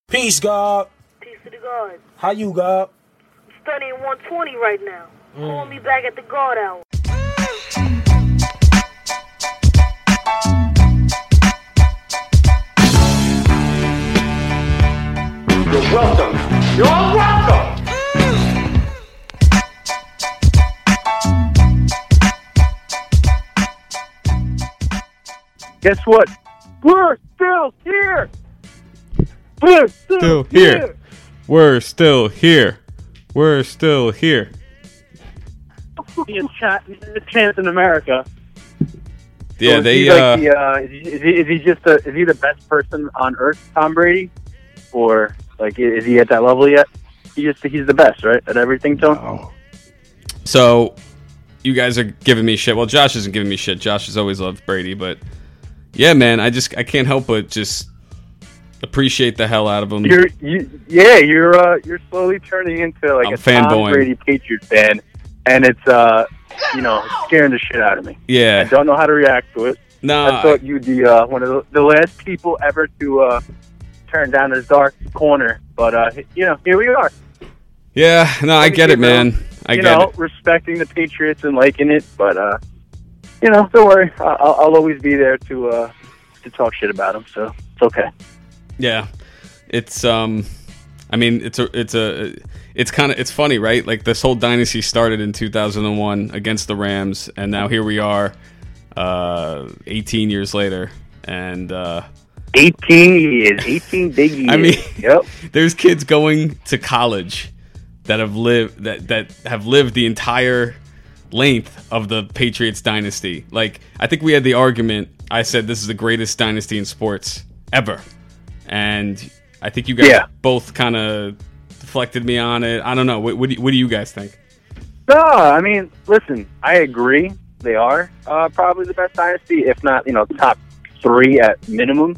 Peace, God. Peace to the God. How you, God? I'm studying 120 right now. Call me back at the God hour. You're welcome. You're all welcome. Guess what? We're still here. We're still here. We're still here. We're still here. The chance in America. Yeah, So they. is he the best person on earth, Tom Brady, or like is he at that level yet? He's the best, right, at everything, Tom? So, you guys are giving me shit. Well, Josh isn't giving me shit. Josh has always loved Brady, but yeah, man, I can't help but just appreciate the hell out of him. You're slowly turning into like I'm a fanboying. Tom Brady Patriots fan, and it's scaring the shit out of me. Yeah, I don't know how to react to it. no, I thought you'd be one of the last people ever to turn down this dark corner, but here we are. yeah, no, I get it, man. I get it. Respecting the Patriots and liking it, but don't worry. I'll always be there to talk shit about them. So it's okay. Yeah, it's I mean, it's funny, right? Like this whole dynasty started in 2001 against the Rams, and now here we are, 18 years later, and 18 years, 18 big years. I mean, yep. There's kids going to college that have lived the entire length of the Patriots dynasty. Like, I think we had the argument. I said this is the greatest dynasty in sports ever, and I think you guys both kind of deflected me on it. I don't know. What do you guys think? No, I mean, listen, I agree. They are probably the best dynasty, if not, top 3 at minimum.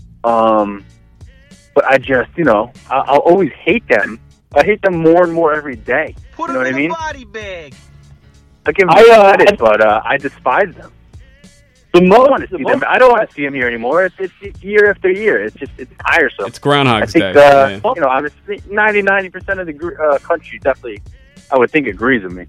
But I just, I'll always hate them. I hate them more and more every day. Put you know them what I mean? in a body bag. I give them credit, but I despise them. I don't want to see them. I don't want to see them here anymore. It's year after year. It's tiresome. It's Groundhog's Day. I think, obviously 90% of the country definitely, I would think, agrees with me.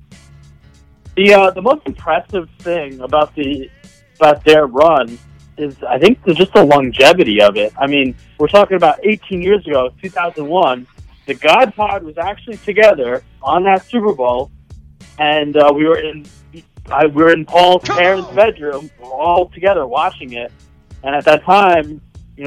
The most impressive thing about their run is, I think, just the longevity of it. I mean, we're talking about 18 years ago, 2001. The God Pod was actually together on that Super Bowl, and we were in Paul's parents' bedroom, all together watching it. And at that time,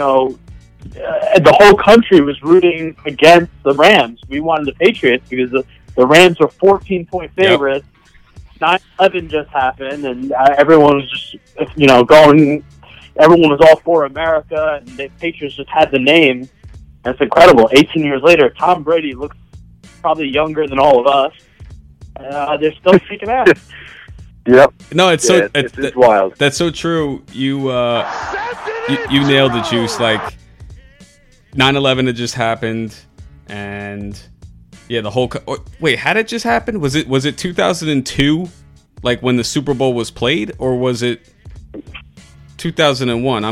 the whole country was rooting against the Rams. We wanted the Patriots because the Rams were 14-point favorites. Yep. 9/11 just happened, and everyone was just, going. Everyone was all for America, and the Patriots just had the name. And it's incredible. 18 years later, Tom Brady looks probably younger than all of us. They're still kicking ass. Yep. No, it's wild. That's so true. You nailed it, Juice. Like 9/11 had just happened, and yeah, the whole. Wait, had it just happened? Was it 2002, like when the Super Bowl was played, or was it 2001?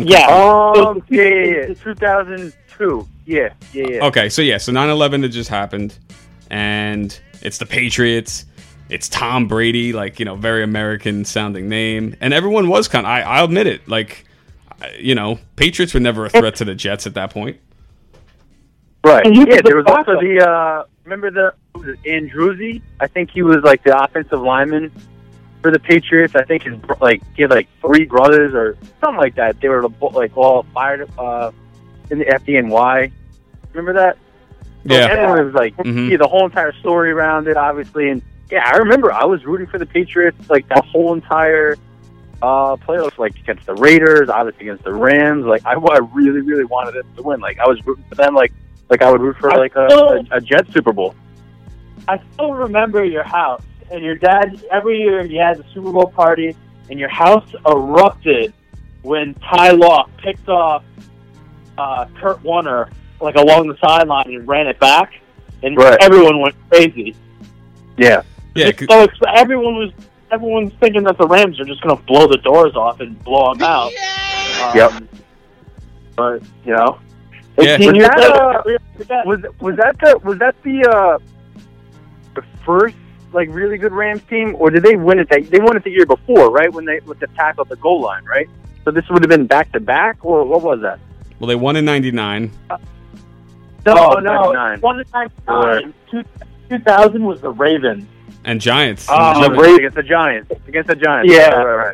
Yeah, 2002. Yeah. Okay, so 9/11 had just happened, and it's the Patriots. It's Tom Brady, like, very American sounding name. And everyone was I'll admit it, like, Patriots were never a threat to the Jets at that point. Right. Yeah, there was also remember Andruzzi? I think he was like the offensive lineman for the Patriots. I think he had 3 brothers or something like that. They were like all fired in the FDNY. Remember that? Yeah. So everyone was like, the whole entire story around it, obviously. And yeah, I remember I was rooting for the Patriots, like that whole entire playoffs, like against the Raiders, obviously against the Rams. Like I really, really wanted them to win. Like I was rooting for them, like I would root for a Jets Super Bowl. I still remember your house, and your dad. Every year he had a Super Bowl party, and your house erupted when Ty Law picked off Kurt Warner like along the sideline and ran it back, and everyone went crazy. Yeah. Yeah. So everyone's thinking that the Rams are just going to blow the doors off and blow them out. Yep. But Yeah. 18 years Was that the first like really good Rams team, or did they win it? They won it the year before, right? When they with the tackle at the goal line, right? So this would have been back to back, or what was that? Well, they won in '99. No, 99. 199. 2000 was the Ravens. And Giants. Against the Giants. Yeah. Right.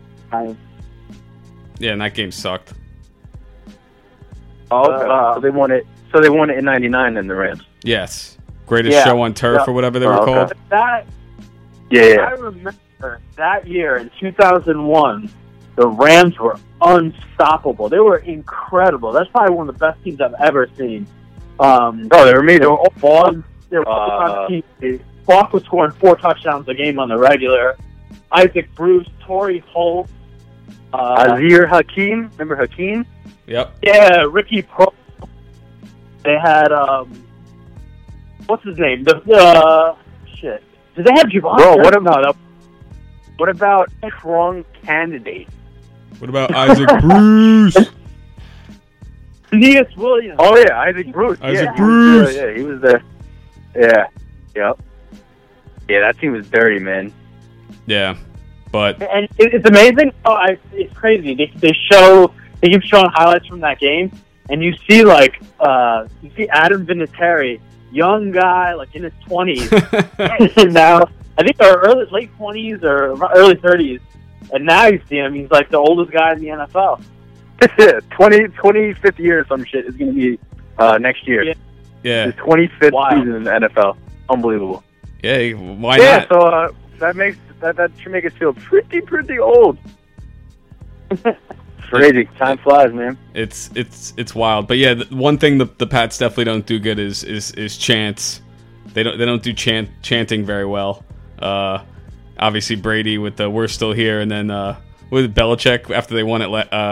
Yeah, and that game sucked. So they won it. So they won it in '99. Then the Rams. Yes. Greatest show on turf or whatever they were called. I remember that year in 2001, the Rams were unstoppable. They were incredible. That's probably one of the best teams I've ever seen. They were amazing. They were all balls. They were all Falk was scoring 4 touchdowns a game on the regular. Isaac Bruce, Torrey Holt, Azir Hakim. Remember Hakim? Yep. Yeah, Ricky Pro. They had what's his name? Shit. Did they have Javon? Bro, what about strong candidate? What about Isaac Bruce? Aeneas Williams. Oh yeah, Isaac Bruce. Bruce. He was there. Yeah. Yep. Yeah, that team was dirty, man. Yeah, but And it's amazing. It's crazy. They keep showing highlights from that game, and you see Adam Vinatieri, young guy, like in his 20s, and now I think they're late 20s or early 30s, and now you see him. He's like the oldest guy in the NFL. 25th year or some shit is going to be next year. yeah, His 25th season in the NFL. Unbelievable. yeah. Why Yeah, not? so that should make us feel pretty old. Crazy. Time flies, man. It's wild. But yeah, one thing the Pats definitely don't do good is chants. They don't do chanting very well. Obviously Brady with the "We're still here," and then with Belichick after they won it.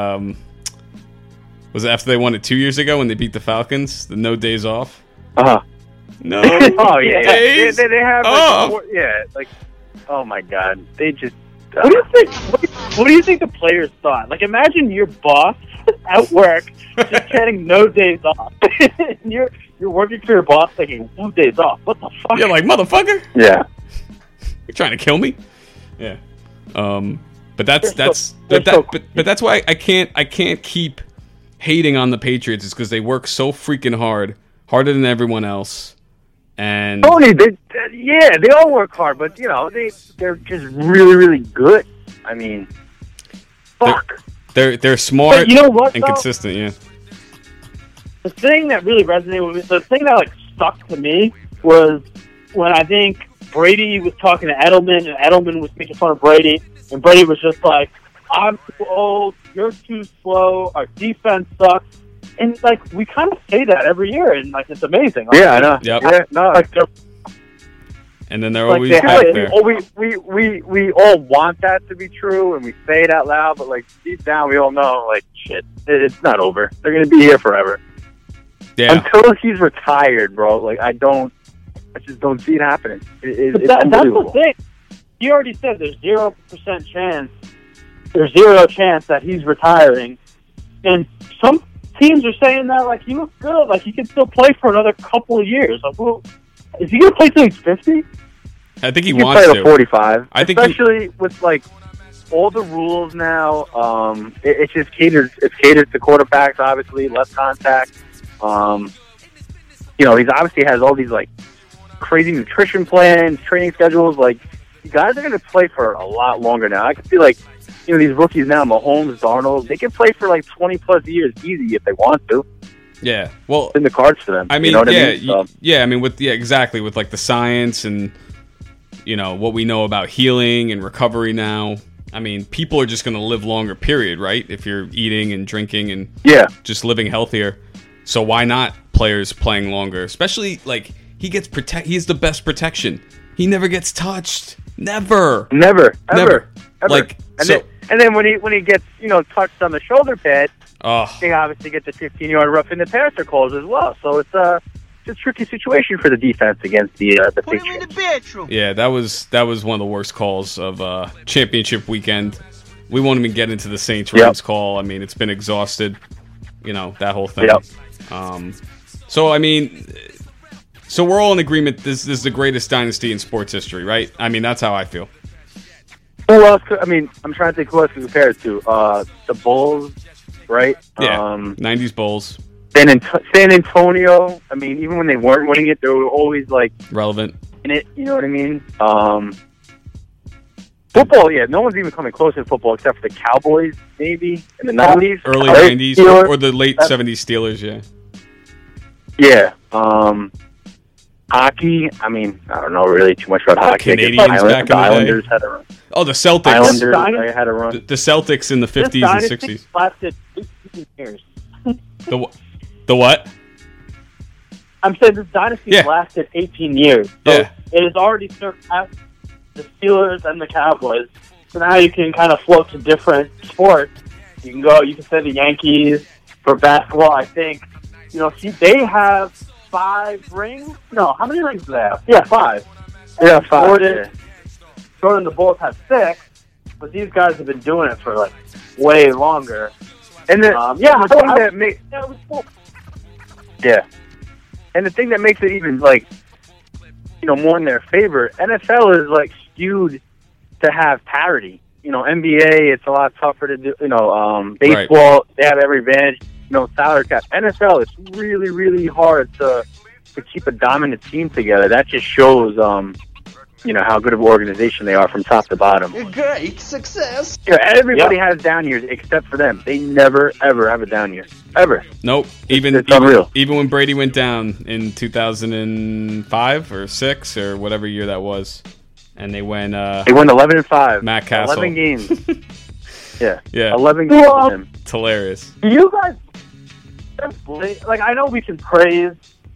Was it after they won it 2 years ago when they beat the Falcons? The "No Days Off." No. Oh yeah. Days They have off. oh my god. They just. What do you think? What do you think the players thought? Like, imagine your boss at work just chanting "No days off." And you're working for your boss thinking, "No days off." What the fuck? You're like, motherfucker. Yeah. You're trying to kill me. Yeah. But that's why I can't keep hating on the Patriots, is because they work so freaking harder than everyone else. And Tony, they all work hard, but they're just really good. I mean, fuck. They're smart But you know what, and though? consistent. Yeah. The thing that really resonated with me, the thing that stuck to me, was when I think Brady was talking to Edelman, and Edelman was making fun of Brady, and Brady was just like, "I'm too old, you're too slow, our defense sucks." And we kind of say that every year, and it's amazing. Yeah, I know. Yep. Yeah, no. And then they're always they back have- there. We all want that to be true, and we say it out loud, but deep down we all know, shit, it's not over. They're gonna be here forever. Yeah. Until he's retired, bro. I just don't see it happening. It's That's the unbelievable. thing. He already said there's 0% chance. There's 0 chance that he's retiring, and some teams are saying that he looks good. He can still play for another couple of years. Is he gonna play till he's 50? I think he You can wants play to. to 45. I think especially with all the rules now. It's just catered. It's catered to quarterbacks, obviously, less contact. He's obviously has all these crazy nutrition plans, training schedules. You guys are going to play for a lot longer now. I can see these rookies now, Mahomes, Darnold, they can play for 20 plus years easy if they want to. Yeah. Well, In the cards for them. I mean, you know what yeah, I mean? So, I mean, exactly with the science and what we know about healing and recovery now. I mean, people are just going to live longer. Period. Right? If you're eating and drinking and yeah. just living healthier, so why not players playing longer? Especially he gets He's the best protection. He never gets touched. Never. Never. Ever. And then when he gets touched on the shoulder pad, oh, they obviously get the 15-yard rough in the passer calls as well. So it's a tricky situation for the defense against the Patriots. yeah, that was one of the worst calls of championship weekend. We won't even get into the Saints Rams call. I mean, it's been exhausted. That whole thing. Yep. So I mean, so we're all in agreement. This is the greatest dynasty in sports history, right? I mean, that's how I feel. Who else? I mean, I'm trying to think who else to compare it to. The Bulls, right? Yeah, 90s Bulls. San Antonio. I mean, even when they weren't winning it, they were always like relevant in it. You know what I mean? Football, yeah. No one's even coming close in football except for the Cowboys, maybe in the 90s, early 90s, or the late 70s Steelers. Yeah. Yeah. Hockey. I mean, I don't know really too much about hockey. Canadians back in the Islanders day. Had a run. Oh, the Celtics. Islanders had a run. The Celtics in the 50s and 60s. Lasted 18 years. The what? I'm saying this dynasty lasted 18 years. So Yeah. it has already surpassed the Steelers and the Cowboys. So now you can kind of float to different sports. You can say the Yankees for basketball. I think, they have 5 rings. No, how many rings do they have? Yeah, 5. Yeah, 5. Jordan and the Bulls have 6, but these guys have been doing it for like way longer. And the thing that makes it was cool. Yeah. And the thing that makes it even, like, more in their favor, NFL is, like, skewed to have parity. NBA, it's a lot tougher to do. Baseball, They have every advantage. Salary cap. NFL, it's really, really hard to keep a dominant team together. That just shows, how good of an organization they are from top to bottom. Great success. Everybody has down years except for them. They never, ever have a down year. Ever. Nope. It's unreal. Even when Brady went down in 2005 or 6 or whatever year that was, and they went 11-5. Matt Castle. 11 games. Yeah. 11 Well, games with him. It's hilarious. Do you guys, I know we can praise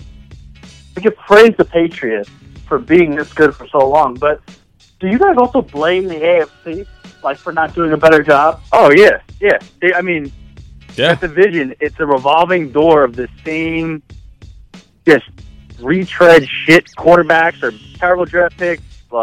the Patriots for being this good for so long, but do you guys also blame the AFC, for not doing a better job? Oh, yeah. Yeah. That division, it's a revolving door of the same just retread shit quarterbacks or terrible draft picks,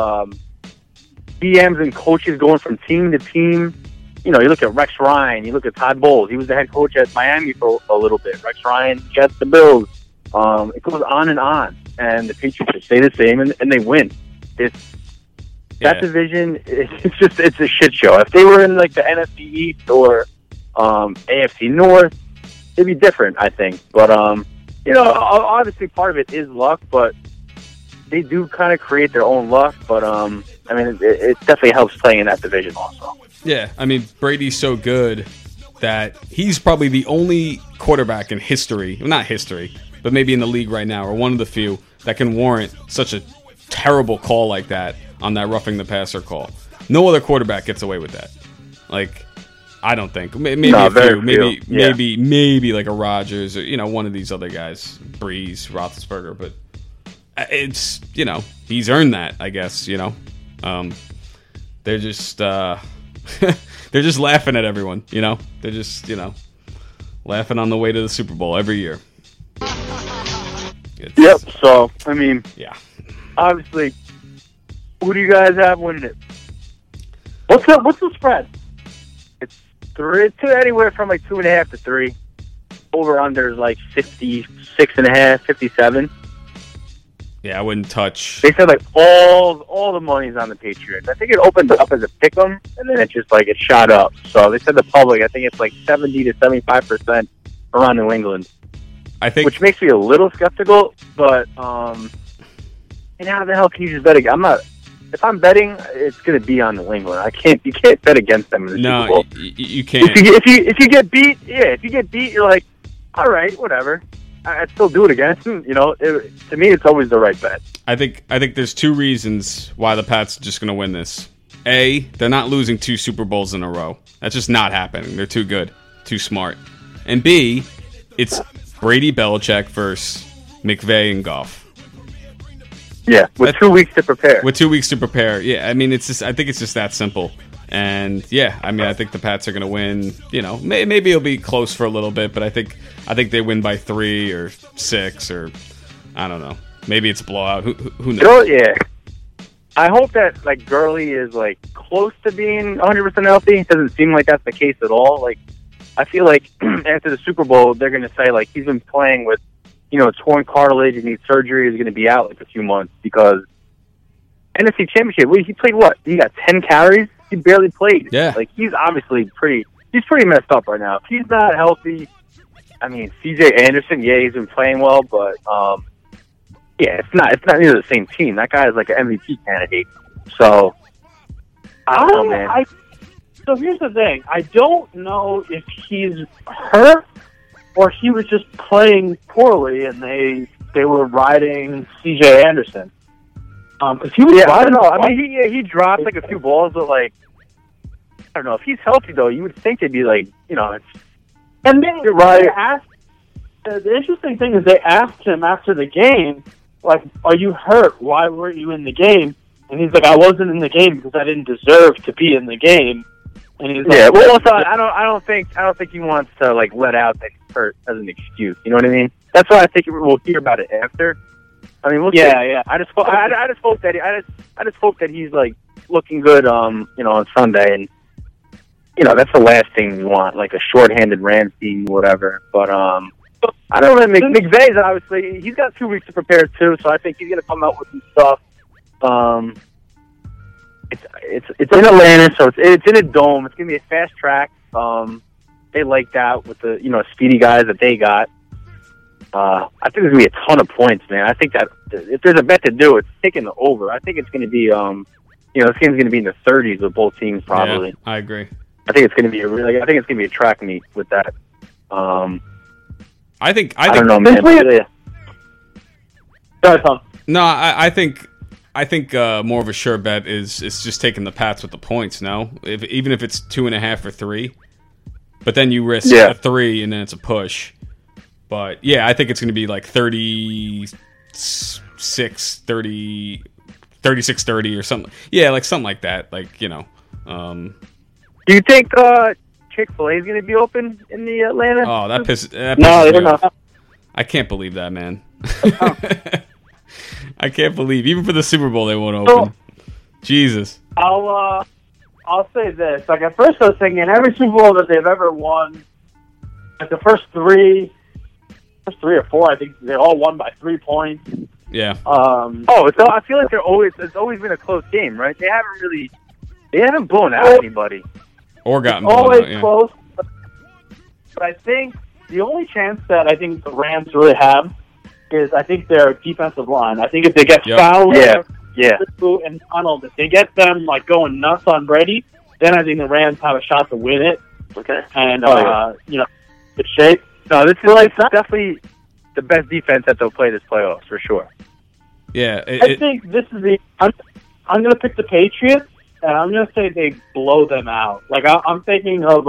GMs and coaches going from team to team. You look at Rex Ryan, you look at Todd Bowles. He was the head coach at Miami for a little bit. Rex Ryan gets the Bills. It goes on, and the Patriots just stay the same, and they win. That division, it's a shit show. If they were in, the NFC East or AFC North, it'd be different, I think. But, obviously part of it is luck, but they do kind of create their own luck. But, it definitely helps playing in that division also. Yeah, Brady's so good that he's probably the only quarterback in history, well, not history, but maybe in the league right now, or one of the few, that can warrant such a terrible call like that on that roughing the passer call. No other quarterback gets away with that. I don't think. Maybe a few. Maybe like a Rodgers or, one of these other guys, Breeze, Roethlisberger, but it's, he's earned that, I guess, They're just they're just laughing at everyone, They're just, laughing on the way to the Super Bowl every year. Yep. So, yeah. Obviously, who do you guys have winning it? What's the spread? It's anywhere from 2.5 to 3. Over under is 56.5, 57. Yeah, I wouldn't touch. They said all the money's on the Patriots. I think it opened up as a pick'em, and then it just it shot up. So they said the public. I think it's 70 to 75% around New England. I think, which makes me a little skeptical. But how the hell can you just bet again? I'm not. If I'm betting, it's going to be on New England. You can't bet against them in the Super Bowl. You can't. If you get beat, if you get beat, you're like, all right, whatever. I'd still do it again. To me, it's always the right bet. I think there's 2 reasons why the Pats are just going to win this. A, they're not losing 2 Super Bowls in a row. That's just not happening. They're too good, too smart. And B, it's Brady Belichick versus McVay and Goff. Yeah, with 2 weeks to prepare. With 2 weeks to prepare. Yeah, it's just. I think it's just that simple. And yeah, I think the Pats are going to win. Maybe it'll be close for a little bit, but I think they win by 3 or 6 or I don't know. Maybe it's a blowout. Who knows? Yeah. I hope that Gurley is close to being 100% healthy. It doesn't seem like that's the case at all. I feel like after the Super Bowl, they're going to say, like, he's been playing with, torn cartilage and needs surgery. He's going to be out, like, a few months because NFC Championship, he played what? He got 10 carries? He barely played. Yeah. Like, he's obviously pretty messed up right now. If he's not healthy, I mean, C.J. Anderson, yeah, he's been playing well, but, yeah, it's not near the same team. That guy is like an MVP candidate. So, I don't know, man. So here's the thing. I don't know if he's hurt or he was just playing poorly and they were riding C.J. Anderson. Because he was I don't know. I mean, he dropped like a few balls, but like, I don't know. If he's healthy though, you would think they'd be like, it's. And then you're right. The interesting thing is they asked him after the game, like, "Are you hurt? Why weren't you in the game?" And he's like, "I wasn't in the game because I didn't deserve to be in the game." And he's like, "Yeah, well, also, I don't think he wants to like let out that he's hurt as an excuse. You know what I mean? That's why I think we'll hear about it after. I mean, we'll see. Yeah. I just hope that he's like looking good, on Sunday, and that's the last thing you want, like a shorthanded Ramsey, whatever. But I don't know. McVay's obviously he's got 2 weeks to prepare too, so I think he's gonna come out with some stuff. It's in Atlanta, so it's in a dome. It's gonna be a fast track. They like that with the speedy guys that they got. I think there's gonna be a ton of points, man. I think that if there's a bet to do, it's taking the over. I think it's gonna be this game's gonna be in the 30s with both teams probably. Yeah, I agree. I think it's gonna be a track meet with that. I think I don't know, man. Sorry, Tom. No, I think more of a sure bet is just taking the Pats with the points. No, even if it's 2.5 or 3, but then you risk a 3 and then it's a push. But yeah, I think it's going to be like 36-30 or something. Yeah, like something like that. Like Do you think Chick-fil-A is going to be open in the Atlanta? Oh, that pisses No, me they're off. not. I can't believe that, man. I can't believe even for the Super Bowl they won't open. Jesus. I'll say this. Like at first I was thinking every Super Bowl that they've ever won, like the first three or four, I think they all won by 3 points. Yeah. I feel like it's always been a close game, right? They haven't blown out anybody. Or gotten always blown out, close. But I think the only chance that I think the Rams really have is I think their defensive line. I think if they get Fowler, and Donald, if they get them like going nuts on Brady, then I think the Rams have a shot to win it. Okay. And good shape. No, this is definitely the best defense that they'll play this playoffs for sure. Yeah, I think this is I'm going to pick the Patriots, and I'm going to say they blow them out. Like I'm thinking of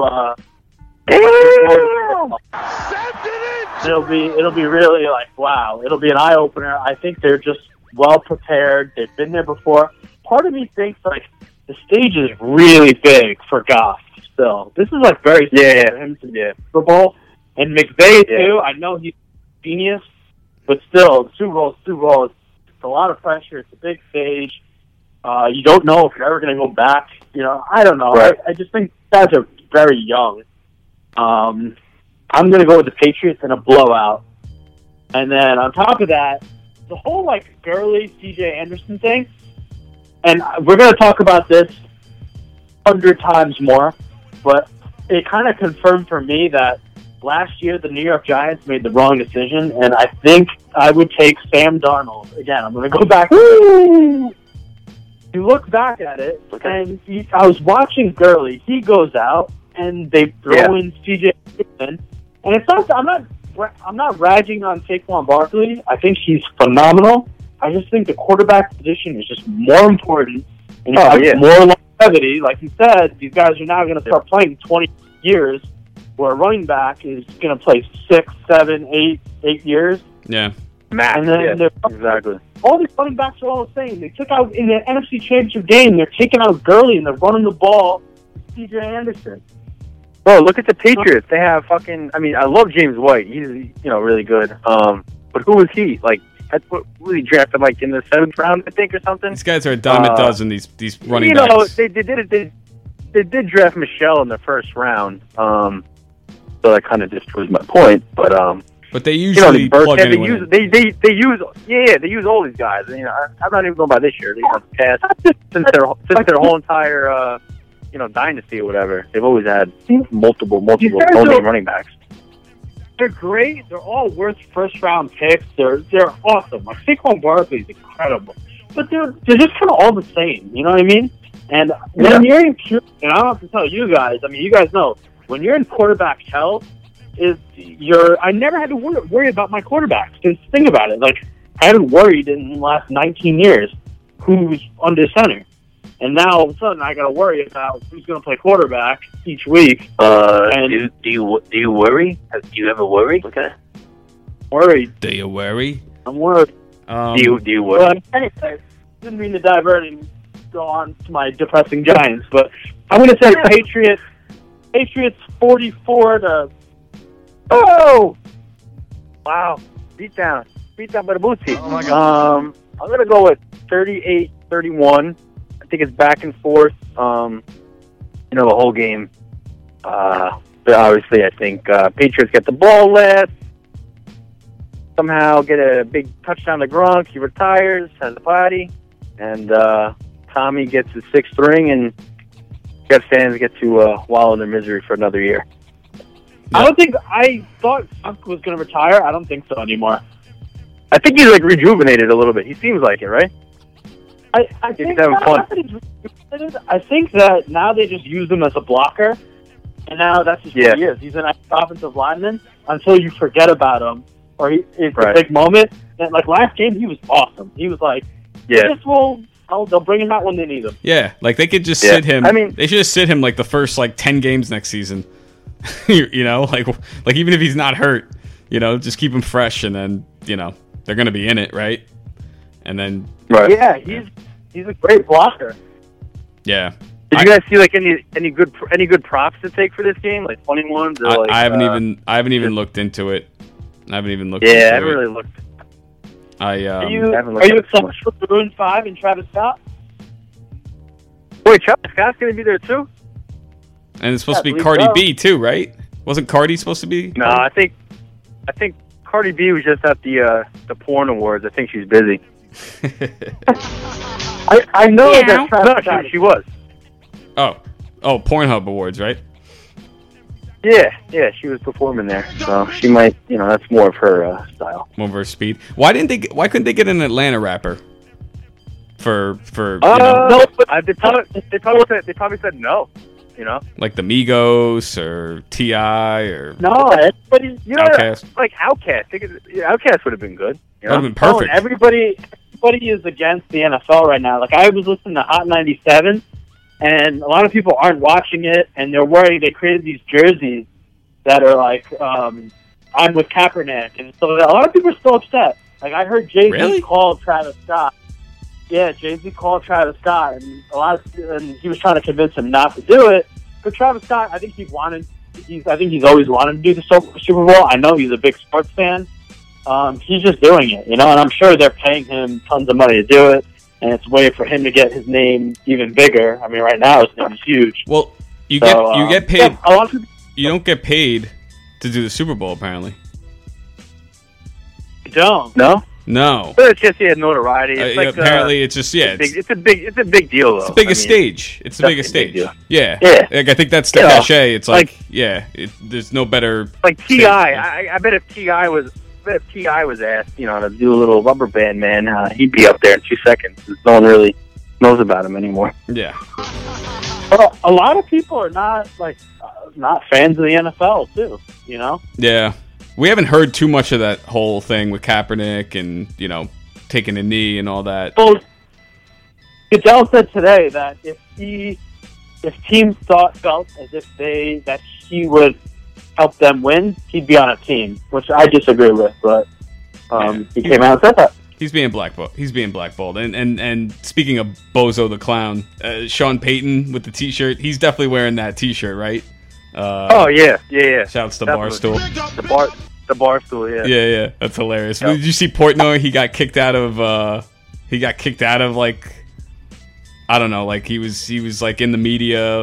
it'll be really like wow. It'll be an eye opener. I think they're just well prepared. They've been there before. Part of me thinks like the stage is really big for Goff. Still, this is like very big for him to be Super Bowl. And McVay, too, I know he's a genius, but still, the Super Bowl, it's a lot of pressure. It's a big stage. You don't know if you're ever going to go back. I don't know. Right. I just think guys are very young. I'm going to go with the Patriots in a blowout. And then on top of that, the whole, Gurley, C.J. Anderson thing, and we're going to talk about this 100 times more, but it kind of confirmed for me that last year, the New York Giants made the wrong decision, and I think I would take Sam Darnold. Again, I'm going to go back. You look back at it, and I was watching Gurley. He goes out, and they throw in C.J. Anderson. And it's not. I'm not ragging on Saquon Barkley. I think he's phenomenal. I just think the quarterback position is just more important, and more longevity. Like you said, these guys are now going to start playing 20 years. Where a running back is going to play 6, 7, 8 years. Yeah. Max, and then exactly. All these running backs are all the same. They took out, in the NFC Championship game, they're taking out Gurley and they're running the ball with C.J. Anderson. Bro, look at the Patriots. They have I love James White. He's, really good. But who was he? He drafted, in the 7th round, I think, or something? These guys are a dime a dozen, these running backs. They did draft Michelle in the 1st round. so that kind of just proves my point. But they you usually know, plug they anyone use in. they use all these guys. You know, I'm not even going by this year. They have past since their whole entire dynasty or whatever. They've always had multiple no-name running backs. They're great. They're all worth first-round picks. They're awesome. Like Saquon Barkley is incredible, but they're just kind of all the same. You know what I mean? And when you're in pure, and I don't have to tell you guys. I mean, you guys know when you're in quarterback hell, I never had to worry about my quarterbacks. Because think about it, like I haven't worried in the last 19 years who's under center, and now all of a sudden I got to worry about who's going to play quarterback each week. Do you worry? Do you ever worry? Okay. Worried. Do you worry? I'm worried. Do you worry? Well, anyway, didn't mean to divert and go on to my depressing Giants, but I'm going to say Patriots 44 to. Oh! Wow. Beat down by the Bootsy. Oh, my God. I'm going to go with 38-31. I think it's back and forth, the whole game. But obviously, I think Patriots get the ball last. Somehow get a big touchdown to Gronk. He retires, has a party. And Tommy gets his 6th ring, and Jets fans get to wallow in their misery for another year. I thought Gronk was going to retire. I don't think so anymore. I think he's rejuvenated a little bit. He seems like it, right? I think he's having fun. I think that now they just use him as a blocker, and now that's just what he is. He's an offensive lineman until you forget about him, or it's a big moment. And like last game, he was awesome. He was like, they'll bring him out when they need him. Yeah, like they could just sit him. I mean, they should just sit him like the first 10 games next season. like even if he's not hurt, just keep him fresh, and then they're gonna be in it, right? And then yeah, he's a great blocker. Yeah. Did you guys see any good props to take for this game, like 21s? Or I haven't even looked into it. I haven't even looked. Yeah, into I haven't it. really looked. Are you excited for Maroon 5 and Travis Scott? Wait, Travis Scott's going to be there too? And it's supposed to be Cardi B too, right? Wasn't Cardi supposed to be? No, I think Cardi B was just at the porn awards. I think she's busy. I know that Travis Scott. She was. Oh, Pornhub awards, right? Yeah, she was performing there, so she might, that's more of her style. More of her speed. Why couldn't they get an Atlanta rapper? For no, but they probably said no. Like the Migos or T.I. or everybody, Outkast. Like Outkast. Outkast would have been good. That would have been perfect. Everybody is against the NFL right now. Like I was listening to Hot 97, and a lot of people aren't watching it, and they're worried. They created these jerseys that are like, "I'm with Kaepernick," and so a lot of people are still upset. Like I heard Jay-Z call Travis Scott. Yeah, Jay-Z called Travis Scott, and he was trying to convince him not to do it. But Travis Scott, I think he's always wanted to do the Super Bowl. I know he's a big sports fan. He's just doing it, and I'm sure they're paying him tons of money to do it, and it's a way for him to get his name even bigger. I mean, right now his name is huge. Well, you get paid. Yeah, a lot of people, you don't get paid to do the Super Bowl, apparently. You don't? No. But it's just notoriety. It's apparently, it's just it's a big deal though. It's the biggest stage. It's the biggest stage. Yeah. Like I think that's the cachet. It's there's no better. Like T.I. I bet if T.I. was asked, to do a little rubber band man, he'd be up there in 2 seconds. No one really knows about him anymore. Yeah. Well, a lot of people are not fans of the NFL too. Yeah. We haven't heard too much of that whole thing with Kaepernick and, taking a knee and all that. Well, Goodell said today that if teams felt as if that he would help them win, he'd be on a team, which I disagree with, but he came out and said that. He's being blackballed. And speaking of Bozo the Clown, Sean Payton with the T-shirt, he's definitely wearing that T-shirt, right? Yeah. Shouts to Barstool. The Barstool, yeah. Yeah, that's hilarious. Yep. Did you see Portnoy? He got kicked out of like, I don't know, like he was like in the media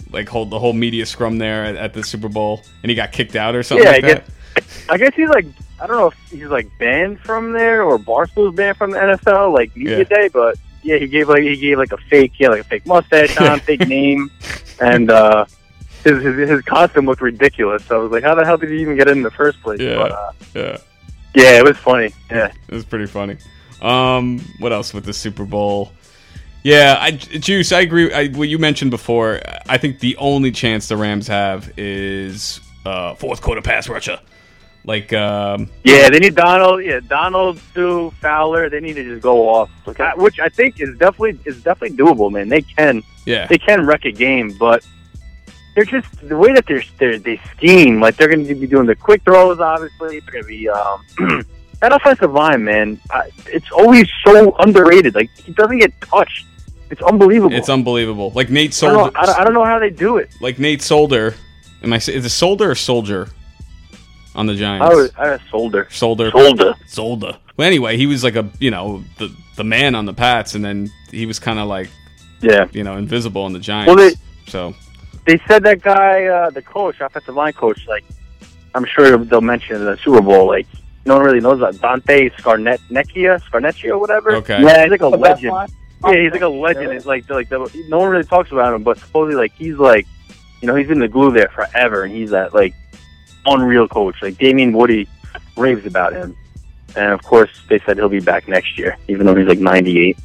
like hold the whole media scrum there at the Super Bowl, and he got kicked out or something I guess he's like, I don't know if he's like banned from there or Barstool's banned from the NFL like media day, but yeah, he gave like a fake mustache on, fake name, and his costume looked ridiculous. So I was like, how the hell did he even get in the first place? Yeah, yeah, it was funny. Yeah, it was pretty funny. What else with the Super Bowl? Yeah, Juice, I agree. What you mentioned before, I think the only chance the Rams have is fourth quarter pass rusher. Like, yeah, they need Donald. Yeah, Donald, Sue, Fowler. They need to just go off, which I think is definitely doable, man. They can wreck a game, but they're just the way that they scheme. Like they're going to be doing the quick throws. Obviously, they're going to be that offensive line, man. It's always so underrated. Like he doesn't get touched. It's unbelievable. It's unbelievable. Like Nate Solder. I don't know how they do it. Like Nate Solder. Is it Solder or Soldier? On the Giants. I was Solder. Solder. Well, anyway, he was like the man on the Pats, and then he was kind of like, invisible on the Giants. Well, they said that guy, the coach, offensive line coach, like, I'm sure they'll mention in the Super Bowl, like, no one really knows about Dante Scarnecchia or whatever. Okay. Yeah, he's like a legend. Yeah, he's like a legend. It's like no one really talks about him, but supposedly, like, he's like, he's been the glue there forever, and he's that, like, unreal coach. Like Damien Woody raves about him, and of course they said he'll be back next year, even though he's like 98.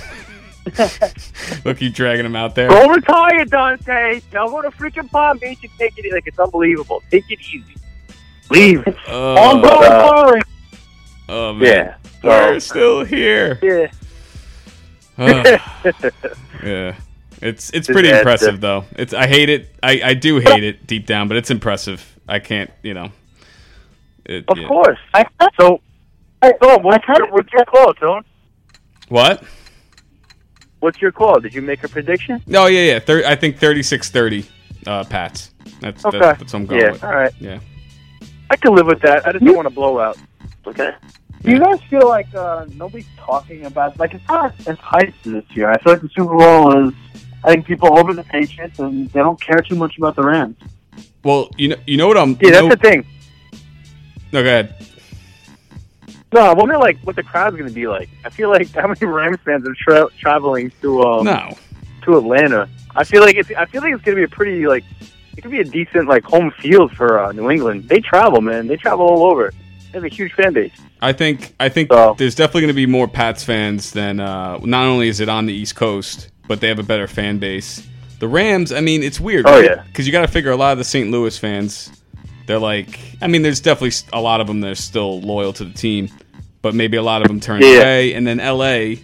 Look, keep dragging him out there. Go retire, Dante. Now go to freaking Palm Beach and take it. Like it's unbelievable. Take it easy. Leave. Oh man. Yeah. We're still here. Yeah. Yeah. It's pretty impressive though. I hate it. I do hate it deep down, but it's impressive. I can't, Of course. What's your call, Tone? What? What's your call? Did you make a prediction? No, yeah. I think 36-30 Pats. That's what I'm going with. All right. Yeah. I can live with that. I just don't want to blow out. Okay. Do you guys feel like nobody's talking about, like, it's not as hyped this year? I feel like the Super Bowl is, I think people over the Patriots, and they don't care too much about the Rams. Well, you know what I'm... Yeah, that's the thing. No, go ahead. No, I wonder, like, what the crowd's going to be like. I feel like how many Rams fans are traveling to Atlanta. I feel like it's going to be a pretty, like, it could be a decent, like, home field for New England. They travel, man. They travel all over. They have a huge fan base. I think there's definitely going to be more Pats fans than... not only is it on the East Coast, but they have a better fan base. The Rams, I mean, it's weird. Oh, right? yeah. Because you got to figure a lot of the St. Louis fans, they're like, I mean, there's definitely a lot of them that are still loyal to the team, but maybe a lot of them turned away. And then L.A.,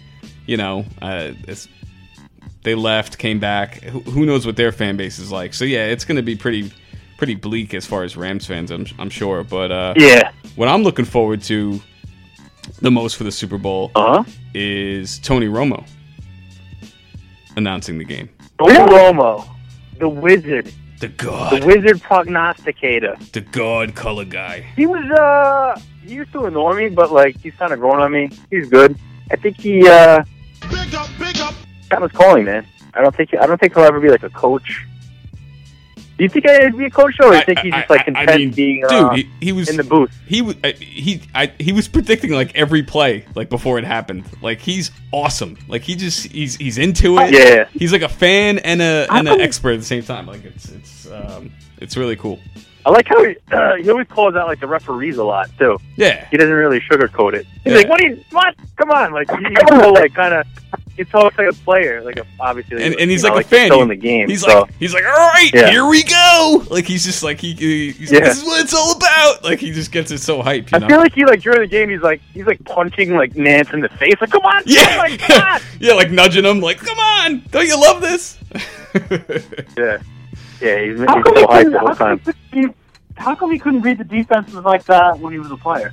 they left, came back. Who knows what their fan base is like? So, yeah, it's going to be pretty bleak as far as Rams fans, I'm sure. But what I'm looking forward to the most for the Super Bowl is Tony Romo announcing the game. Tony Romo, the wizard. The god. The wizard prognosticator. The god color guy. He used to annoy me, but, like, he's kind of growing on me. He's good. I think he, big up. Got his calling, man. I don't think he'll ever be, like, a coach. Do you think I'd be a coach, or do you think he's just, like, content being he was in the booth? He was predicting, like, every play, like, before it happened. Like, he's awesome. Like, he's into it. Yeah. He's like a fan and an expert at the same time. Like, it's really cool. I like how he always calls out, like, the referees a lot, too. Yeah. He doesn't really sugarcoat it. He's like, what? Come on. Like, he's so, like, kind of... He talks like a player, like obviously, and he's like a fan. Still in the game. He's like, all right, here we go. Like he's just like he's like, this is what it's all about. Like he just gets it so hyped. You know? I feel like he during the game he's like punching like Nance in the face. Like come on, yeah, my God. Yeah, like nudging him. Like come on, don't you love this? Yeah, he's so hyped the whole time. How come he couldn't read the defenses like that when he was a player?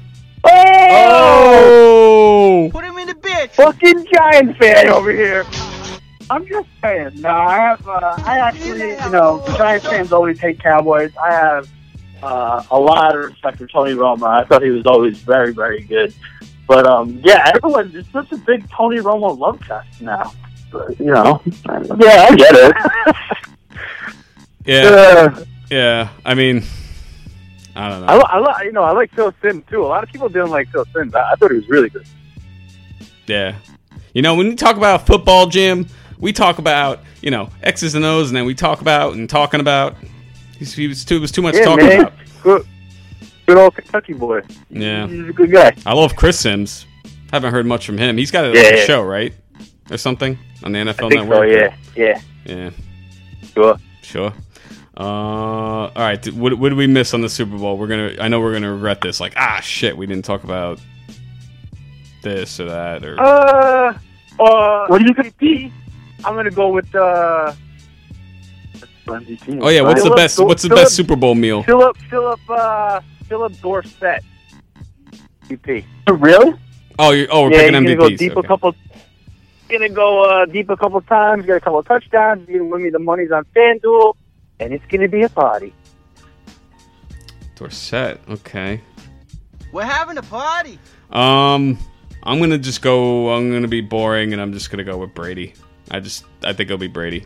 Oh! Put him in the bitch. Fucking Giants fan over here. I'm just saying. No, I actually, Giants fans always hate Cowboys. I have a lot of respect for Tony Romo. I thought he was always very, very good. But, everyone, it's such a big Tony Romo love fest now. But, yeah, I get it. Yeah. I mean, I don't know. I like Phil Simms too. A lot of people didn't like Phil Simms. I thought he was really good. Yeah. When we talk about football, Jim, we talk about, X's and O's, and then we talk about and talking about. It was too much talking about. Good old Kentucky boy. Yeah. He's a good guy. I love Chris Sims. Haven't heard much from him. He's got a show, right? Or something on the NFL Network. So, yeah. Yeah. Sure. All right. What did we miss on the Super Bowl? I know we're gonna regret this. Like, shit, we didn't talk about this or that or. What do you think? I'm gonna go with. Oh yeah, what's the best Super Bowl meal? Philip Dorsett. MVP. Really? We're picking MVPs. Go deep gonna go deep a couple times. Get a couple of touchdowns. You can win me the money's on FanDuel, and it's gonna be a party. Dorsett, okay. We're having a party. I'm gonna just go. I'm gonna be boring, and I'm just gonna go with Brady. I think it'll be Brady.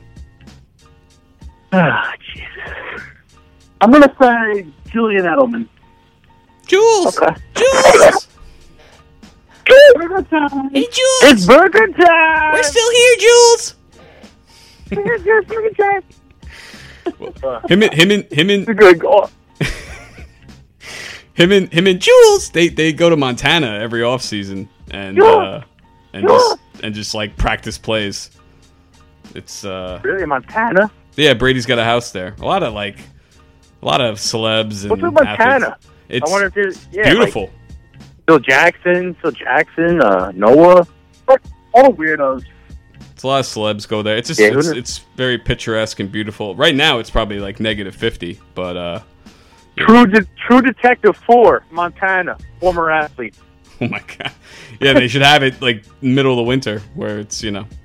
Jesus. I'm gonna say Julian Edelman. Jules. Okay. Jules. Burger time. Hey, Jules. It's burger time. We're still here, Jules. Burger time. Him and Jules, they go to Montana every offseason and just like practice plays. It's really Montana. Yeah, Brady's got a house there. A lot of celebs and what's with Montana? Athletes. It's I wonder if there's beautiful. Like Phil Jackson, Noah, all weirdos. It's a lot of celebs go there. It's just it's very picturesque and beautiful. Right now, it's probably like -50, but True Detective 4, Montana, former athlete. Oh my god! Yeah, they should have it like middle of the winter where it's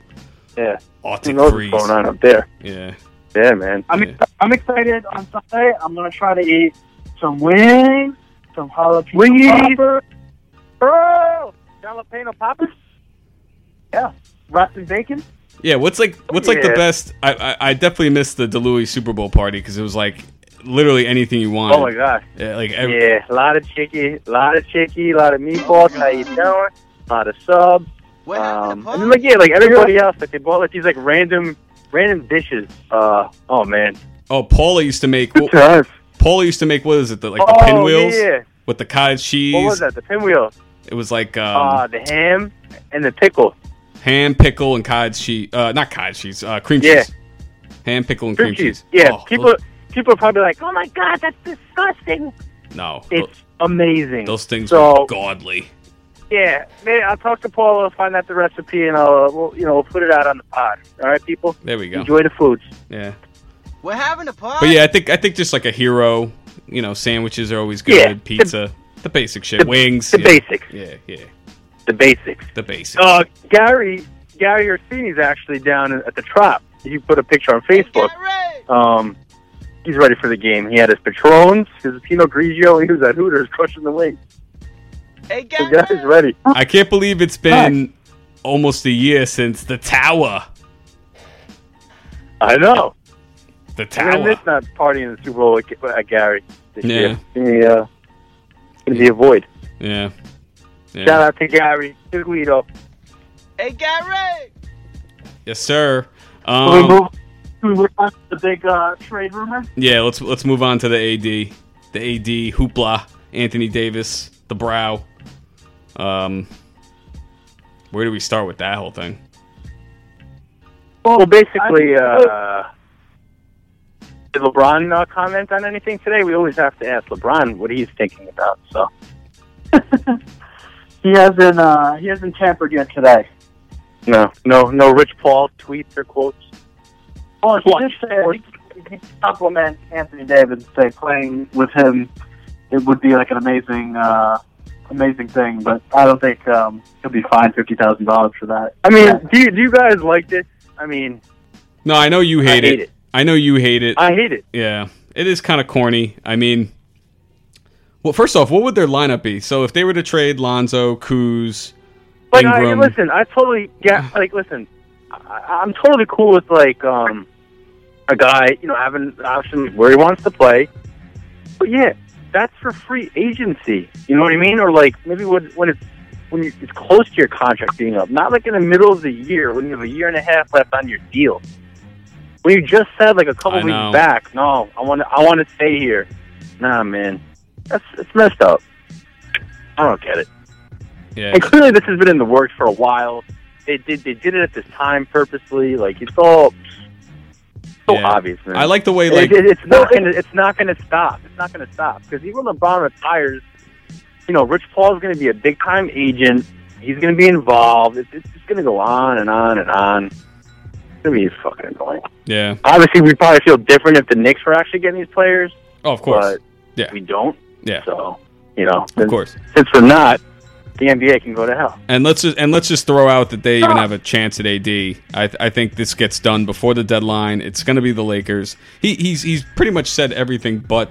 Arctic freeze. What's going on up there? Yeah, man. I'm excited on Sunday. I'm gonna try to eat some wings, some jalapeno poppers. Bro, jalapeno poppers. Yeah, wrapped in bacon. Yeah, what's like the best? I definitely missed the DeLuise Super Bowl party because it was like literally anything you wanted. Oh my god! Yeah, a lot of chicky, a lot of meatballs. How you doing? A lot of subs. And then like everybody else, like they bought like these like random dishes. Oh man. Oh, Paula used to make. What is it? The pinwheels? Yeah. With the cottage cheese. What was that? The pinwheel. It was like the ham and the pickle. Ham, pickle, and cottage cheese. Not cottage cheese. Cream cheese. Ham, pickle, and cream cheese. Yeah. Oh, people are probably like, "Oh my god, that's disgusting." No, it's amazing. Those things are godly. Yeah, man. I'll talk to Paula, find out the recipe, and we'll put it out on the pod. All right, people. There we go. Enjoy the foods. Yeah. We're having a party. But yeah, I think just like a hero. Sandwiches are always good. Yeah, pizza, the basic shit. Wings. The basics. Yeah. The basics. Gary Orsini's actually down at the Trop. He put a picture on Facebook. He's ready for the game. He had his Patrons, his Pinot Grigio, and he was at Hooters crushing the wings. Hey, Gary. The guy's ready. I can't believe it's been almost a year since the Tower. I know. The Tower. I'm going to miss not partying in the Super Bowl at Gary this year. Yeah. It's going to be a void. Yeah. Shout out to Gary. To Guido. Hey, Gary! Yes, sir. Can we move on to the big trade rumor? Yeah, let's move on to the AD. The AD hoopla. Anthony Davis. The brow. Where do we start with that whole thing? Well, basically, did LeBron comment on anything today? We always have to ask LeBron what he's thinking about. So he hasn't tampered yet today. No Rich Paul tweets or quotes. Well, he did say he compliment Anthony Davis, say playing with him it would be like an amazing thing, but I don't think he'll be fined $50,000 for that. I mean, do you guys like this? I mean, no, I know you hate it. I know you hate it. I hate it. Yeah, it is kind of corny. I mean, well, first off, what would their lineup be? So if they were to trade Lonzo, Kuz, Ingram... I totally get... Like, listen, I'm totally cool with, like, a guy, having an option where he wants to play. But yeah, that's for free agency. You know what I mean? Or like maybe when it's close to your contract being up, not like in the middle of the year when you have a year and a half left on your deal. When you just said like a couple weeks back, no, I want to stay here. Nah, man, it's messed up. I don't get it. Yeah. And clearly this has been in the works for a while. They did it at this time purposely. Like it's all so obvious, man. I like the way it's not gonna stop. It's not gonna stop because even when LeBron retires, Rich Paul's gonna be a big time agent. He's gonna be involved. It's just gonna go on and on and on. It's gonna be fucking annoying. Yeah. Obviously, we'd probably feel different if the Knicks were actually getting these players. Oh, of course. But we don't. Yeah. So of course, since we're not, the NBA can go to hell. And let's just throw out that they even have a chance at AD. I think this gets done before the deadline. It's going to be the Lakers. He's pretty much said everything, but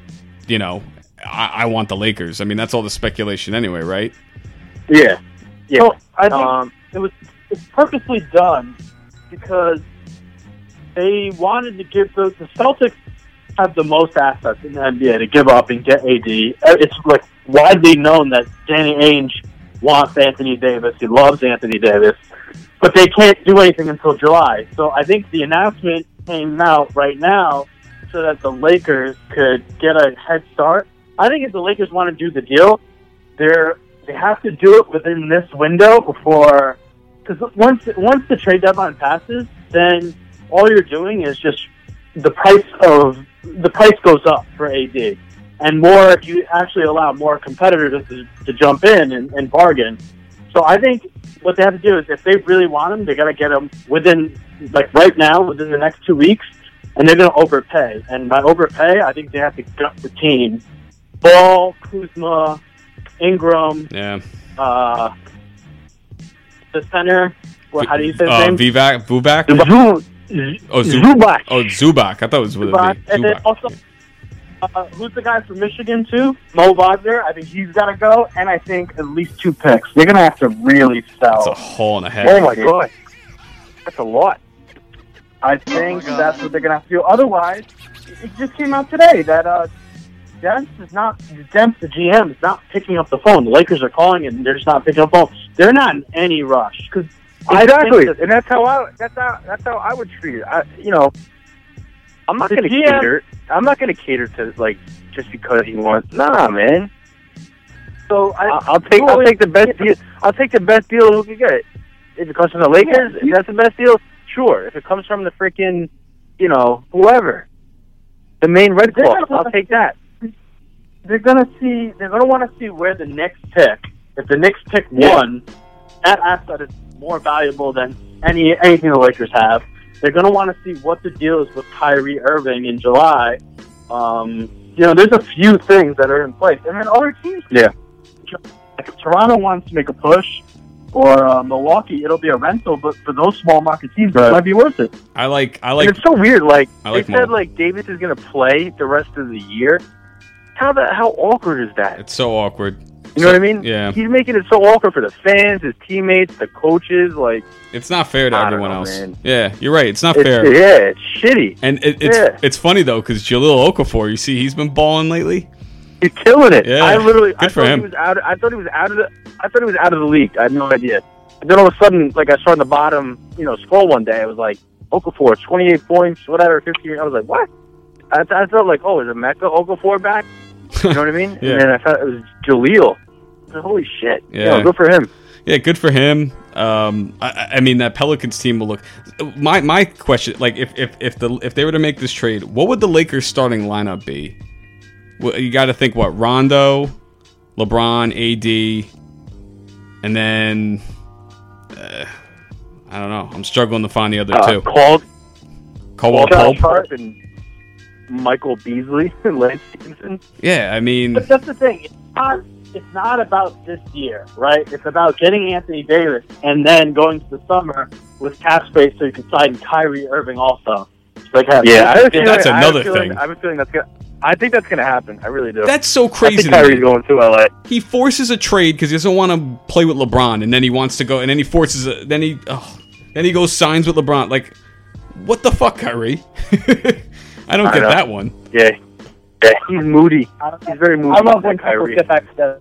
I want the Lakers. I mean, that's all the speculation anyway, right? Yeah. So I think it's purposely done because they wanted to give the Celtics have the most assets in the NBA to give up and get AD. It's like widely known that Danny Ainge wants Anthony Davis. He loves Anthony Davis, but they can't do anything until July. So I think the announcement came out right now so that the Lakers could get a head start. I think if the Lakers want to do the deal, they have to do it within this window before, because once the trade deadline passes, then all you're doing is just the price goes up for AD, and more if you actually allow more competitors to jump in and bargain. So I think what they have to do is if they really want him, they got to get him within right now, within the next 2 weeks, and they're going to overpay. And by overpay, I think they have to gut the team. Ball, Kuzma, Ingram, yeah, the center. How do you say his name? Zubac. Zubac. Oh, Zubac. I thought it was with Zubac. And then also, who's the guy from Michigan too? Mo Wagner. I think he's got to go, and I think at least 2 picks. They're going to have to really sell. That's a hole and a half. Oh my god, that's a lot. I think that's what they're going to have to do. Otherwise, it just came out today that Demps, the GM, is not picking up the phone. The Lakers are calling, and they're just not picking up the phone. They're not in any rush because. Exactly, and that's how I would treat it. I'm not going to cater. I'm not going to cater to just because he wants. Nah, man. So I'll take the best deal. I'll take the best deal we can get. If it comes from the Lakers, if that's the best deal, sure. If it comes from the freaking, whoever, the main Red Claw, I'll take that. They're gonna want to see where the Knicks pick. If the Knicks pick one, that asset is more valuable than anything the Lakers have. They're going to want to see what the deal is with Kyrie Irving in July. There's a few things that are in place. And then other teams. Yeah. If Toronto wants to make a push, or Milwaukee, it'll be a rental, but for those small market teams, it might be worth it. I like. And it's so weird. They said Davis is going to play the rest of the year. How awkward is that? It's so awkward. You know what I mean? Yeah. He's making it so awkward for the fans, his teammates, the coaches. It's not fair to everyone else. Man. Yeah, you're right. It's not fair. Yeah, it's shitty. And it's funny though because Jahlil Okafor, you see, he's been balling lately. He's killing it. Yeah. I thought he was out of the league. I had no idea. And then all of a sudden, I saw on the bottom, scroll one day. I was like, Okafor, 28 points, whatever, 15. I was like, what? I felt like, is Emeka Okafor back? You know what I mean? Yeah. And then I thought it was Jahlil. Holy shit! Yeah, good for him. Yeah, good for him. I mean, that Pelicans team will look. My question, if they were to make this trade, what would the Lakers starting lineup be? Well, you got to think Rondo, LeBron, AD, and then I don't know. I'm struggling to find the other two. Caldwell Pope and Michael Beasley and Lance Stevenson. Yeah, I mean, but that's the thing. It's not about this year, right? It's about getting Anthony Davis and then going to the summer with cap space so you can sign Kyrie Irving also. That's another thing. I have a feeling I think that's gonna happen. I really do. That's so crazy. I think Kyrie's going to LA. He forces a trade because he doesn't want to play with LeBron, and then he wants to go, and then he forces then he goes signs with LeBron. what the fuck, Kyrie? I don't get know. that one. Yeah, he's moody. He's very moody. I love when Kyrie. people get back to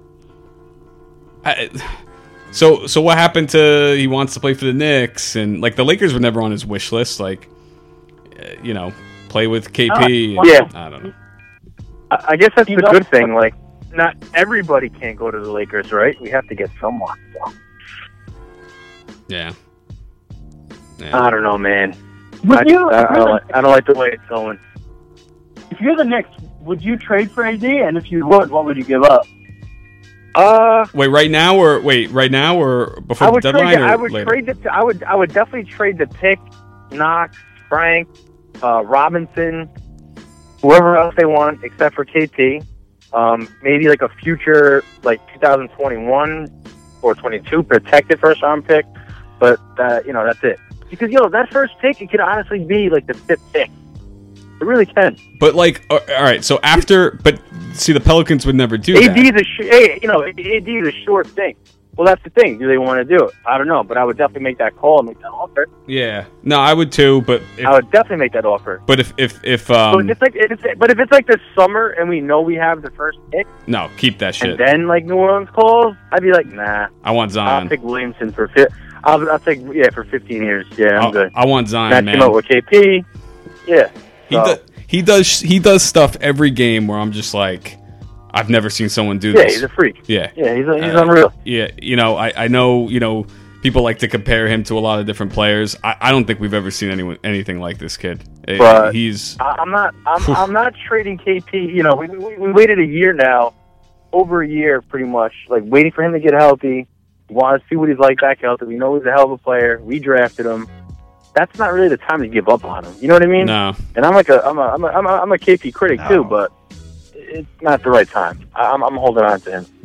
So what happened to he wants to play for the Knicks, and like the Lakers were never on his wish list, like play with KP. Yeah. I don't know. I guess that's the good thing. Like, not everybody can go to the Lakers, right? We have to get someone. So. Yeah. I don't know, man. Would I don't like the way it's going. If you're the Knicks, would you trade for AD? And if you would, what would you give up? Wait, right now or before the deadline or later? I would definitely trade the pick, Knox, Frank, Robinson, whoever else they want, except for KP. Maybe like a future, like 2021 or 22 protected first round pick. But that's it. Because that first pick, it could honestly be like the 5th pick. It really can. But like, all right. So but see, the Pelicans would never do AD that. AD is a short thing. Well, that's the thing. Do they want to do it? I don't know, but I would definitely make that call and make that offer. Yeah. No, I would too. But I would definitely make that offer. But if if it's like the summer and we know we have the first pick, no, keep that shit. and then like New Orleans calls, I'd be like, nah. I want Zion. I'll take Williamson for I'll take for 15 years. Yeah, I'm good. I want Zion, Match man. him up with KP. Yeah. He does stuff every game where I'm just like, I've never seen someone do this. Yeah, he's a freak. Yeah, he's unreal. Yeah, I know people like to compare him to a lot of different players. I don't think we've ever seen anything like this kid. But he's. I'm not trading KP. We waited a year now, over a year pretty much, like waiting for him to get healthy. We want to see what he's like back healthy. We know he's a hell of a player. We drafted him. That's not really the time to give up on him. You know what I mean? No. And I'm a KP critic too, but it's not the right time. I'm holding on to him.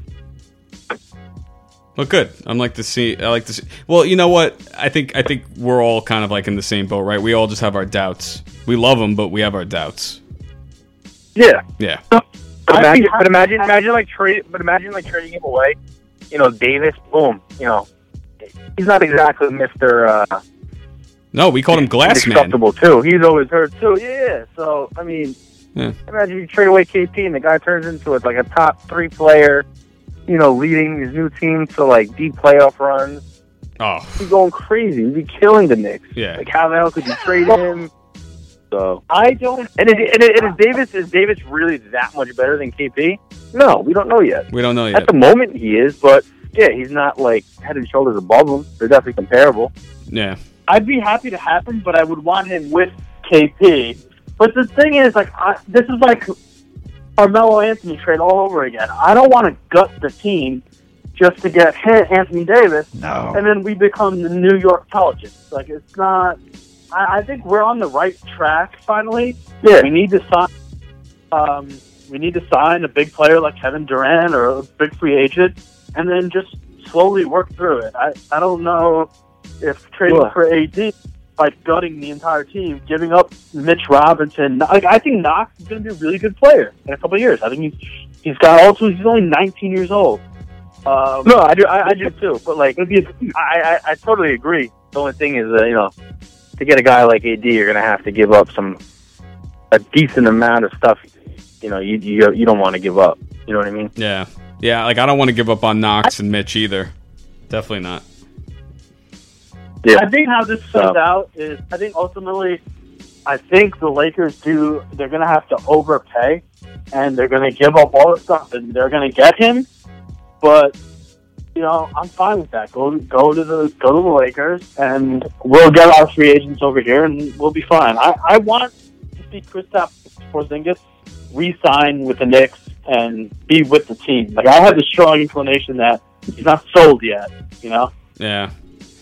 Well, good. I like to see. Well, you know what? I think we're all kind of like in the same boat, right? We all just have our doubts. We love him, but we have our doubts. Yeah. Yeah. But imagine trading him away. Davis. Boom. He's not exactly Mr. No, we called him Glass Man. Indestructible too. He's always hurt too. Yeah. So I mean, imagine you trade away KP and the guy turns into like a top 3 player. Leading his new team to like deep playoff runs. Oh, he's going crazy. He'd be killing the Knicks. Yeah. Like how the hell could you trade him? So I don't. And is Davis really that much better than KP? No, we don't know yet. We don't know yet. At the moment, he is, but yeah, he's not like head and shoulders above him. They're definitely comparable. Yeah. I'd be happy to have him, but I would want him with KP. But the thing is, like, this is like Carmelo Anthony trade all over again. I don't want to gut the team just to get Anthony Davis, and then we become the New York Pelicans. Like, it's not. I think we're on the right track finally. Yeah, we need to sign. We need to sign a big player like Kevin Durant or a big free agent, and then just slowly work through it. I don't know if trading for AD, like gutting the entire team, giving up Mitch Robinson. Like, I think Knox is going to be a really good player in a couple of years. I think he's got all tools. He's only 19 years old. No, I do too. But like, I totally agree. The only thing is, to get a guy like AD, you're going to have to give up a decent amount of stuff. You don't want to give up. You know what I mean? Yeah. Yeah, like I don't want to give up on Knox and Mitch either. Definitely not. Yeah. I think how this plays out is, I think ultimately, the Lakers they're going to have to overpay, and they're going to give up all the stuff, and they're going to get him. But I'm fine with that. Go to the Lakers, and we'll get our free agents over here, and we'll be fine. I want to see Kristaps Porzingis re-sign with the Knicks and be with the team. Like, I have a strong inclination that he's not sold yet. Yeah.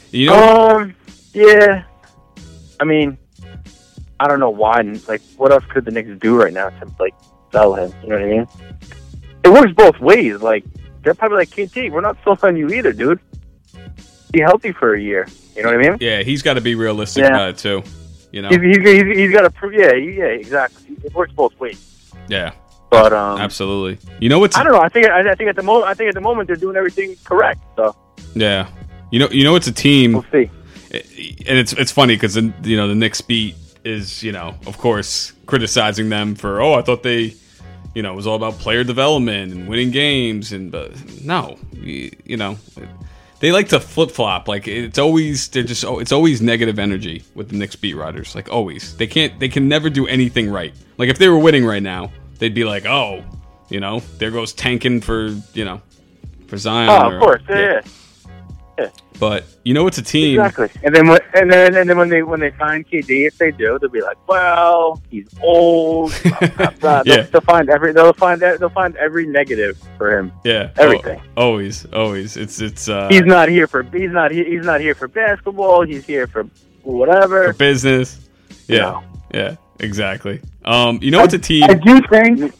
Yeah. I mean, I don't know why. Like, what else could the Knicks do right now to like sell him? You know what I mean? It works both ways. Like, they're probably like, KT, we're not sold on you either, dude. Be healthy for a year. You know what I mean? Yeah, he's got to be realistic about it too. He's got to prove. Yeah, exactly. It works both ways. Yeah. But absolutely. I don't know. I think at the moment they're doing everything correct. So yeah. It's a team. We'll see. and it's funny because the Knicks beat is of course criticizing them for I thought they it was all about player development and winning games but no they like to flip flop like it's always negative energy with the Knicks beat writers like always they can never do anything right like if they were winning right now they'd be like there goes tanking for Zion. Oh, of course, yeah. But it's a team. Exactly. And then when they find KD, if they do, they'll be like, well, he's old. Blah. Yeah. They'll find every negative for him. Yeah. Everything. Always. It's. He's not here for basketball. He's here for whatever. For business. Yeah. No. Yeah. Exactly. It's a team. I do think.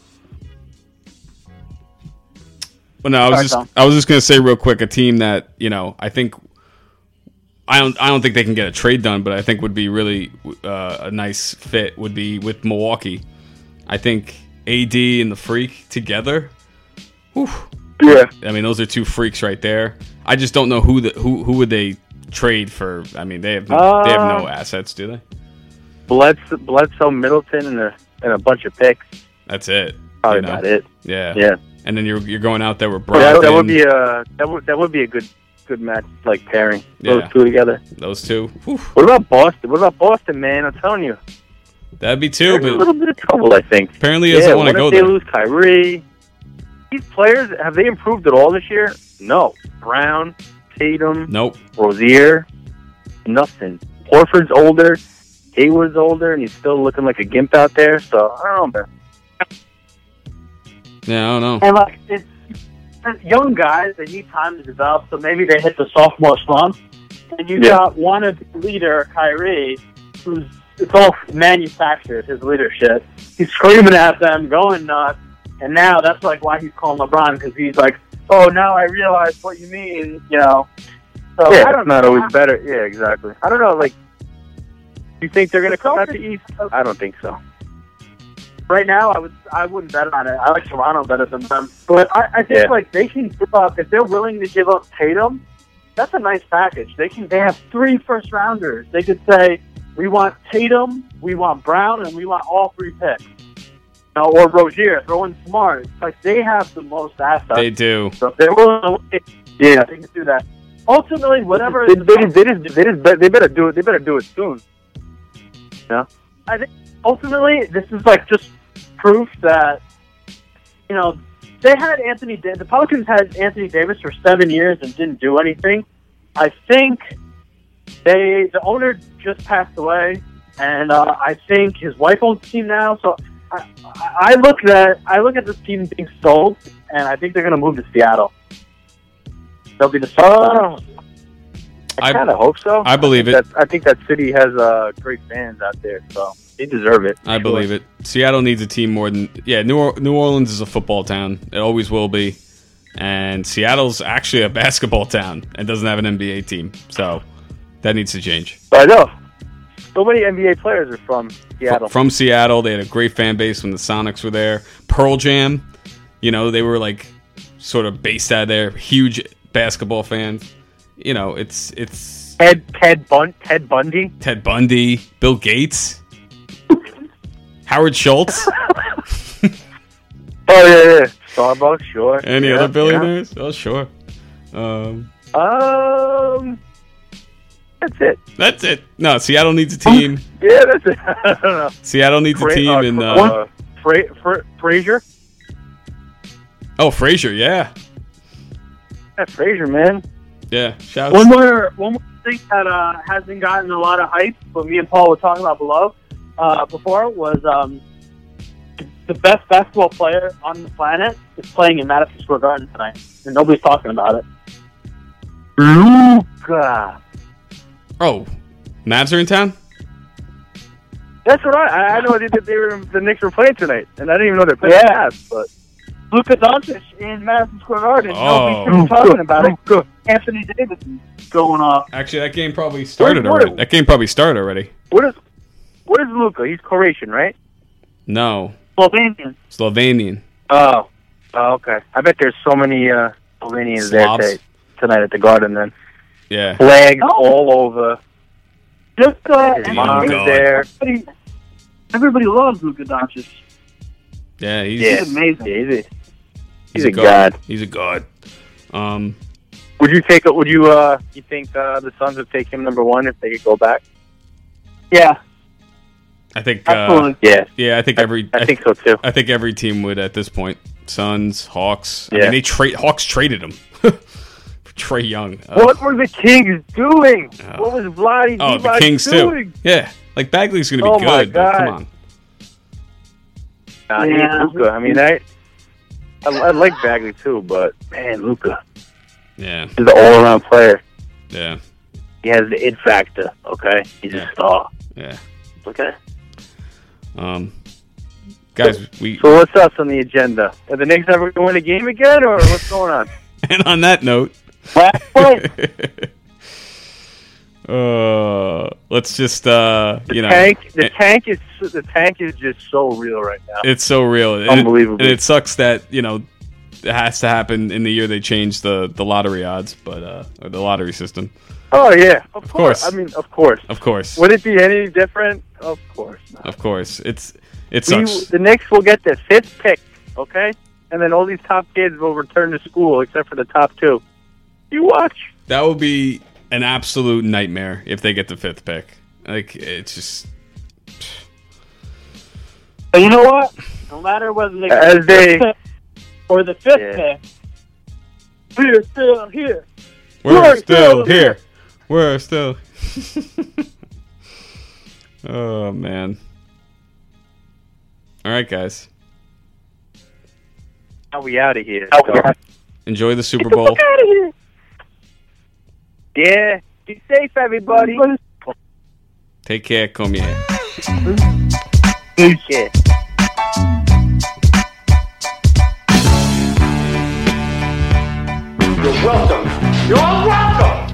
Well, no, I was just gonna say real quick, a team that I think I don't think they can get a trade done, but I think would be really a nice fit would be with Milwaukee. I think AD and the Freak together. Whew, Yeah. I mean, those are two freaks right there. I just don't know who would they trade for. I mean, they have no assets, do they? Bledsoe, Middleton, and a bunch of picks. That's it. Probably not it. Yeah. Yeah. And then you're going out there with That Brogdon. that would be a good match, like pairing Yeah. those two together. Those two. Whew. What about Boston? What about Boston, man? I'm telling you, That'd be they're two, in a but little bit of trouble. I think. apparently he doesn't want to go what if there. they lose Kyrie? These players, have they improved at all this year? No. Brown, Tatum, Nope. Rozier, nothing. Horford's older, Hayward's older, and he's still looking like a gimp out there. So I don't know, man. Yeah, I don't know. And like it's young guys, they need time to develop. So maybe they hit the sophomore slump, and you got one of the leader, Kyrie, it's all manufactured. His leadership, he's screaming at them, going nuts, and now that's like why he's calling LeBron because he's like, oh, now I realize what you mean, So Yeah, I don't it's not know. always better. Yeah, exactly. I don't know. Like, do you think they're going to come out the East? I don't think so. Right now, I wouldn't bet on it. I like Toronto better than them. But I think like they can give up if they're willing to give up Tatum. That's a nice package. They have 3 first rounders. They could say we want Tatum, we want Brown, and we want all 3 picks. Or Rozier, throw in Smart. Like they have the most assets. They do. So if they're willing to, they can do that. Ultimately, whatever. They better do it. They better do it soon. I think ultimately this is like just proof that they had the Pelicans had Anthony Davis for 7 years and didn't do anything. I think the owner just passed away, and I think his wife owns the team now. So I look at this team being sold, and I think they're going to move to Seattle. They'll be the star. I kind of hope so. I believe it. I think that city has great fans out there, so they deserve it. I believe it. Seattle needs a team more than New Orleans is a football town. It always will be, and Seattle's actually a basketball town and doesn't have an NBA team, so that needs to change. I know. So many NBA players are from Seattle. From Seattle, they had a great fan base when the Sonics were there. Pearl Jam, they were like sort of based out of there. Huge basketball fans. It's Ted Bundy. Ted Bundy, Bill Gates, Howard Schultz. Oh yeah. Starbucks, sure. Any other billionaires? Oh sure. That's it. No, Seattle needs a team. Yeah, that's it. I don't know. Seattle needs a team, and Frazier. Oh, Frazier, yeah. Yeah, Frazier, man. Yeah, shout One more thing that hasn't gotten a lot of hype, but me and Paul were talking about before was the best basketball player on the planet is playing in Madison Square Garden tonight, and nobody's talking about it. Luka. Oh, Mavs are in town? That's what I know. The Knicks were playing tonight, and I didn't even know they're playing Mavs, but Luka Doncic in Madison Square Garden. Oh. Nobody's talking about it. Anthony Davis is going off. Actually, that game probably started already. That game probably started already. What is Luka? He's Croatian, right? No. Slovenian. Oh, okay. I bet there's so many Slovenians there tonight at the Garden then. Yeah. Flags all over. Just His mom is God. there. everybody loves Luka Doncic. Yeah, he's He's amazing. Yeah, he's a god. He's a god. Would you take it? Would you? You think the Suns would take him number one if they could go back? Yeah, I think. absolutely. Yeah, I think every. I think so too. I think every team would at this point. Suns, Hawks. I Yeah. mean, Hawks traded him for Trae Young. What were the Kings doing? What was Vlade Oh, the Divac Kings doing? too. Yeah, like Bagley's going to be Oh, my good. But come God. on. Nah, Yeah. he's Luka. I mean, I like Bagley too, but man, Luka Yeah, is the all-around player. yeah, He has the it factor. Okay, he's Yeah. a star. yeah. Okay. Guys, we So what's else on the agenda? Are the Knicks ever going to win a game again, or what's going on? and on that note, Last point. let's just The tank is just so real right now. it's so real. And Unbelievable. and it sucks that, it has to happen in the year they changed the lottery odds, but or the lottery system. Oh yeah, of course. course. I mean, of course. Of course. Would it be any different? Of course not. Of course. It sucks. The Knicks will get the 5th pick, okay? And then all these top kids will return to school, except for the top 2. You watch. That would be an absolute nightmare if they get the 5th pick. Like, it's just But you know what? No matter whether they As get the they- 5th pick or the 5th Yeah. pick, we're still here. we're still here. We're still. Oh man. All right, guys. Now we out of here. Enjoy the Super Bowl. Yeah. Be safe, everybody. Take care. Come here. Yeah. You're welcome. You're welcome.